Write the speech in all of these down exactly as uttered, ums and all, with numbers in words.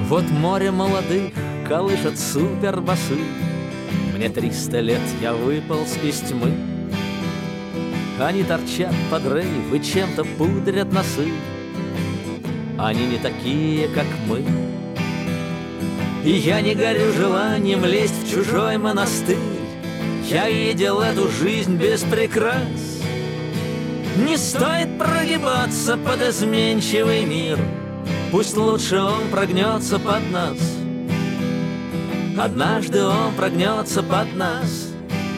Вот море молодых колышет супербасы. Мне триста лет, я выполз из тьмы. Они торчат под рейв и чем-то пудрят носы. Они не такие, как мы. И я не горю желанием лезть в чужой монастырь. Я видел эту жизнь без прикрас. Не стоит прогибаться под изменчивый мир. Пусть лучше он прогнется под нас. Однажды он прогнется под нас.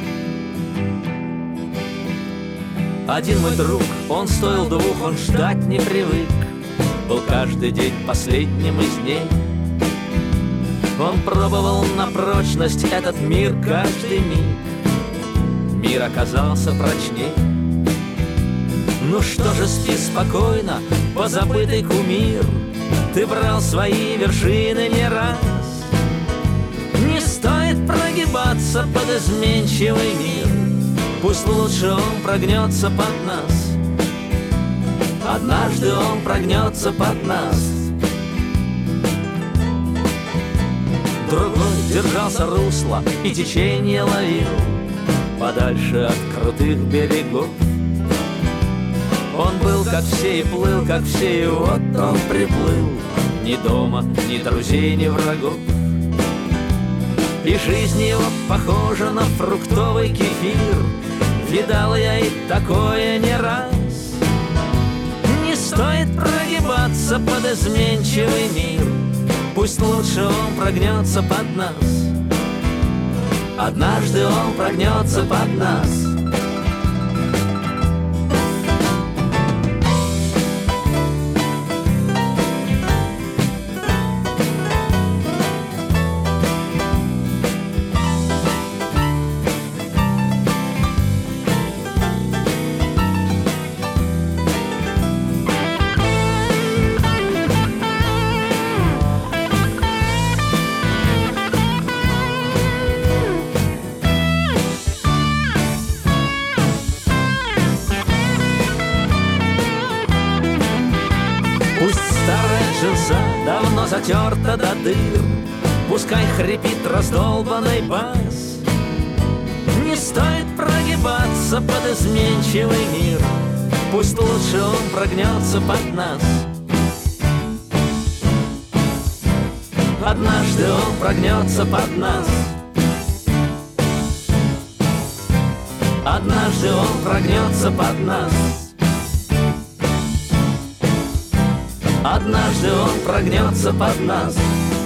Один мой друг, он стоил двух, он ждать не привык. Был каждый день последним из дней. Он пробовал на прочность этот мир каждый миг. Мир оказался прочней. Ну что же, спи спокойно, позабытый кумир. Ты брал свои вершины не раз. Не стоит прогибаться под изменчивый мир. Пусть лучше он прогнется под нас. Однажды он прогнется под нас. Другой держался русла и течение ловил подальше от крутых берегов. Он был как все и плыл, как все, и вот он приплыл. Ни дома, ни друзей, ни врагов. И жизнь его похожа на фруктовый кефир. Видал я и такое не раз. Не стоит прогибаться под изменчивый мир. Пусть лучше он прогнется под нас. Однажды он прогнется под нас. Давно затерта до дыр. Пускай хрипит раздолбанный бас. Не стоит прогибаться под изменчивый мир. Пусть лучше он прогнется под нас. Однажды он прогнется под нас. Однажды он прогнется под нас. Однажды он прогнется под нас.